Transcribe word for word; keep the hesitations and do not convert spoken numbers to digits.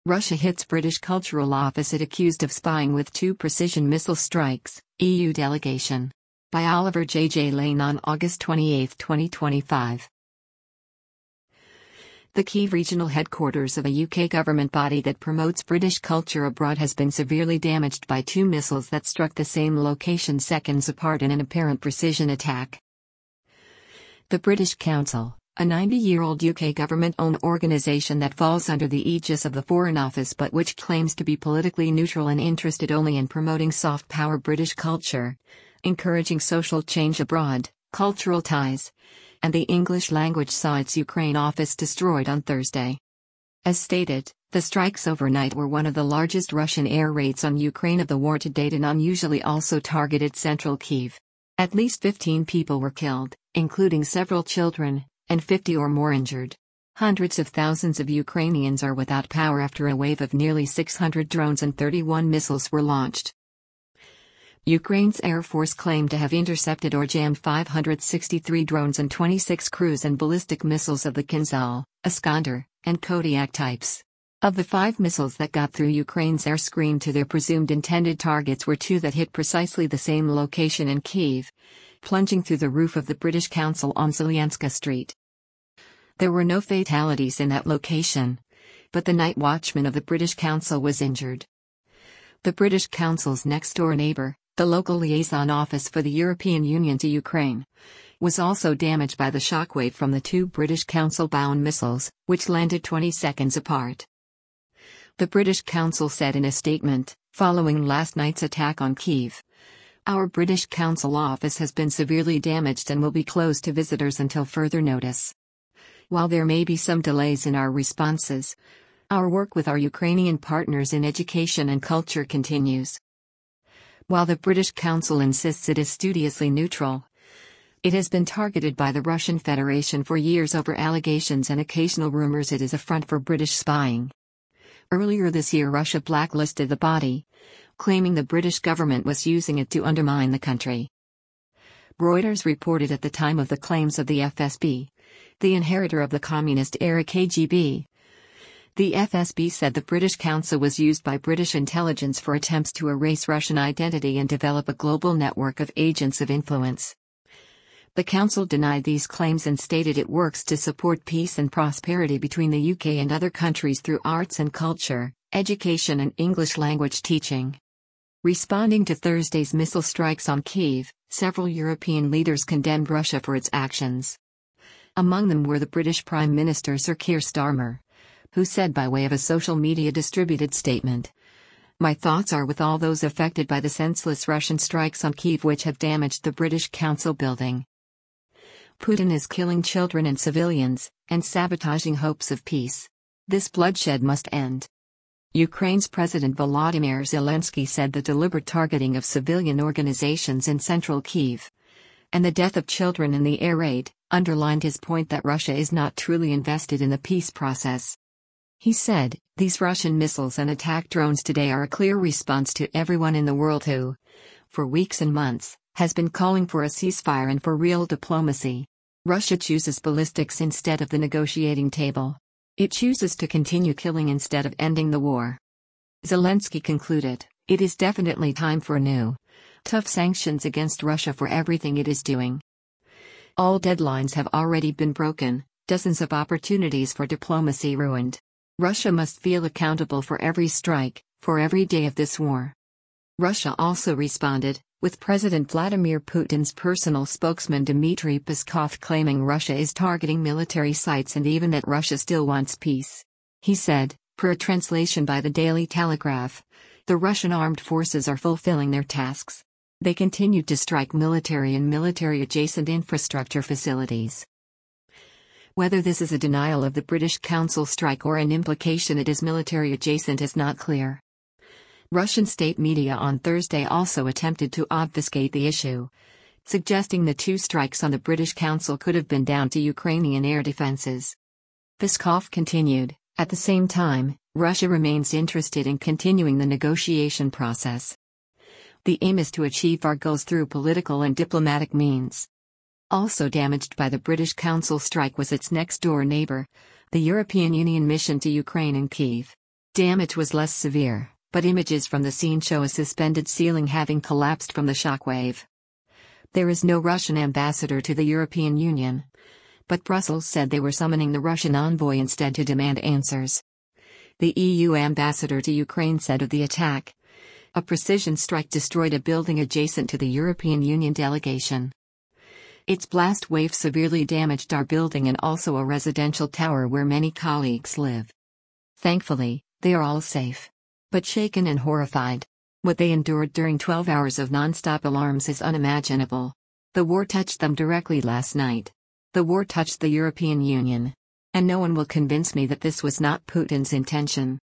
Russia hits British Cultural Office it accused of spying with two precision missile strikes, E U delegation. By Oliver J. J. Lane on August twenty-eighth, twenty twenty-five. The Kyiv regional headquarters of a U K government body that promotes British culture abroad has been severely damaged by two missiles that struck the same location seconds apart in an apparent precision attack. The British Council, a ninety-year-old U K government-owned organisation that falls under the aegis of the Foreign Office but which claims to be politically neutral and interested only in promoting soft power British culture, encouraging social change abroad, cultural ties, and the English language saw its Ukraine office destroyed on Thursday. As stated, the strikes overnight were one of the largest Russian air raids on Ukraine of the war to date and unusually also targeted central Kyiv. At least fifteen people were killed, including several children, and fifty or more injured. Hundreds of thousands of Ukrainians are without power after a wave of nearly six hundred drones and thirty-one missiles were launched. Ukraine's Air Force claimed to have intercepted or jammed five hundred sixty-three drones and twenty-six cruise and ballistic missiles of the Kinzhal, Iskander, and Kodiak types. Of the five missiles that got through Ukraine's air screen to their presumed intended targets were two that hit precisely the same location in Kyiv, plunging through the roof of the British Council on Zelyanska Street. There were no fatalities in that location, but the night watchman of the British Council was injured. The British Council's next-door neighbour, the local liaison office for the European Union to Ukraine, was also damaged by the shockwave from the two British Council-bound missiles, which landed twenty seconds apart. The British Council said in a statement, following last night's attack on Kyiv, "Our British Council office has been severely damaged and will be closed to visitors until further notice. While there may be some delays in our responses, our work with our Ukrainian partners in education and culture continues." While the British Council insists it is studiously neutral, it has been targeted by the Russian Federation for years over allegations and occasional rumors it is a front for British spying. Earlier this year, Russia blacklisted the body, claiming the British government was using it to undermine the country. Reuters reported at the time of the claims of the F S B, the inheritor of the communist-era K G B. The F S B said the British Council was used by British intelligence for attempts to erase Russian identity and develop a global network of agents of influence. The Council denied these claims and stated it works to support peace and prosperity between the U K and other countries through arts and culture, education and English language teaching. Responding to Thursday's missile strikes on Kyiv, several European leaders condemned Russia for its actions. Among them were the British Prime Minister Sir Keir Starmer, who said by way of a social media distributed statement, "My thoughts are with all those affected by the senseless Russian strikes on Kyiv which have damaged the British Council building. Putin is killing children and civilians, and sabotaging hopes of peace. This bloodshed must end." Ukraine's President Volodymyr Zelensky said the deliberate targeting of civilian organizations in central Kyiv, and the death of children in the air raid, underlined his point that Russia is not truly invested in the peace process. He said, "These Russian missiles and attack drones today are a clear response to everyone in the world who, for weeks and months, has been calling for a ceasefire and for real diplomacy. Russia chooses ballistics instead of the negotiating table. It chooses to continue killing instead of ending the war." Zelensky concluded, "It is definitely time for new, tough sanctions against Russia for everything it is doing. All deadlines have already been broken, dozens of opportunities for diplomacy ruined. Russia must feel accountable for every strike, for every day of this war." Russia also responded, with President Vladimir Putin's personal spokesman Dmitry Peskov claiming Russia is targeting military sites and even that Russia still wants peace. He said, per a translation by the Daily Telegraph, "The Russian armed forces are fulfilling their tasks. They continue to strike military and military-adjacent infrastructure facilities." Whether this is a denial of the British Council strike or an implication it is military-adjacent is not clear. Russian state media on Thursday also attempted to obfuscate the issue, suggesting the two strikes on the British Council could have been down to Ukrainian air defenses. Peskov continued, "At the same time, Russia remains interested in continuing the negotiation process. The aim is to achieve our goals through political and diplomatic means." Also damaged by the British Council strike was its next-door neighbour, the European Union mission to Ukraine and Kyiv. Damage was less severe, but images from the scene show a suspended ceiling having collapsed from the shockwave. There is no Russian ambassador to the European Union, but Brussels said they were summoning the Russian envoy instead to demand answers. The E U ambassador to Ukraine said of the attack, "A precision strike destroyed a building adjacent to the European Union delegation. Its blast wave severely damaged our building and also a residential tower where many colleagues live. Thankfully, they are all safe. But shaken and horrified. What they endured during twelve hours of non-stop alarms is unimaginable. The war touched them directly last night. The war touched the European Union. And no one will convince me that this was not Putin's intention."